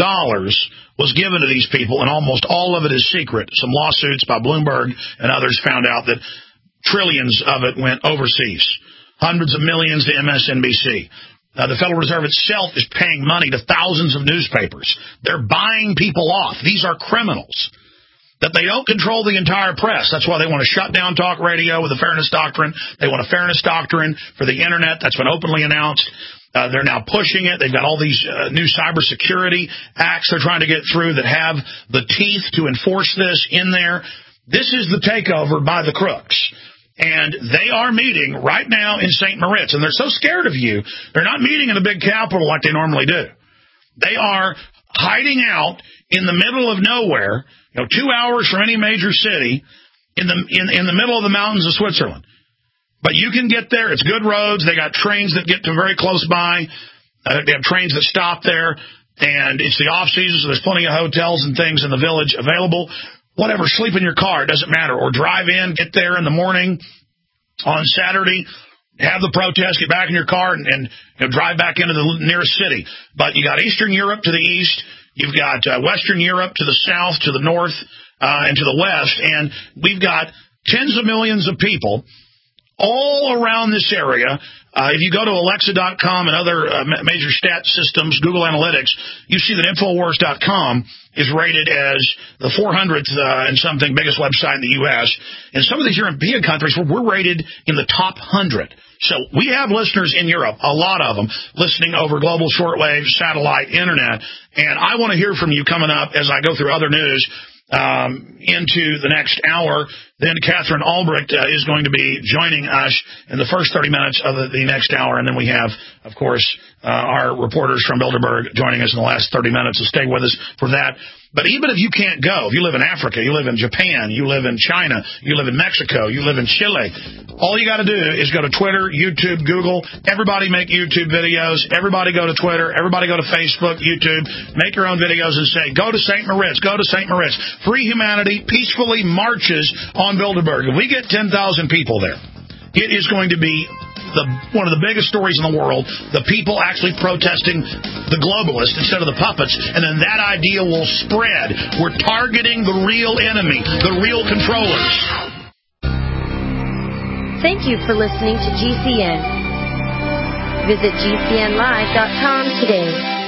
was given to these people, and almost all of it is secret. Some lawsuits by Bloomberg and others found out that trillions of it went overseas. Hundreds of millions to MSNBC. The Federal Reserve itself is paying money to thousands of newspapers. They're buying people off. These are criminals. That they don't control the entire press. That's why they want to shut down talk radio with the Fairness Doctrine. They want a Fairness Doctrine for the Internet. That's been openly announced. They're now pushing it. They've got all these new cybersecurity acts they're trying to get through that have the teeth to enforce this in there. This is the takeover by the crooks. And they are meeting right now in St. Moritz. And they're so scared of you, they're not meeting in a big capital like they normally do. They are hiding out in the middle of nowhere, 2 hours from any major city, in the middle of the mountains of Switzerland. But you can get there. It's good roads. They got trains that get to very close by. They have trains that stop there. And it's the off-season, so there's plenty of hotels and things in the village available. Whatever, sleep in your car, it doesn't matter. Or drive in, get there in the morning on Saturday, have the protest, get back in your car, and drive back into the nearest city. But you got Eastern Europe to the east. You've got Western Europe to the south, to the north, and to the west. And we've got tens of millions of people all around this area. If you go to Alexa.com and other major stat systems, Google Analytics, you see that Infowars.com is rated as the 400th and something biggest website in the U.S. In some of these European countries, we're rated in the top 100. So we have listeners in Europe, a lot of them, listening over global shortwave, satellite, internet. And I want to hear from you coming up as I go through other news into the next hour. Then Catherine Albrecht is going to be joining us in the first 30 minutes of the next hour. And then we have, of course, our reporters from Bilderberg joining us in the last 30 minutes. So stay with us for that. But even if you can't go, if you live in Africa, you live in Japan, you live in China, you live in Mexico, you live in Chile, all you got to do is go to Twitter, YouTube, Google. Everybody make YouTube videos. Everybody go to Twitter. Everybody go to Facebook, YouTube. Make your own videos and say, go to St. Moritz. Go to St. Moritz. Free Humanity peacefully marches on Bilderberg. If we get 10,000 people there, it is going to be one of the biggest stories in the world, the people actually protesting the globalists instead of the puppets, and then that idea will spread. We're targeting the real enemy, the real controllers. Thank you for listening to GCN. Visit GCNlive.com today.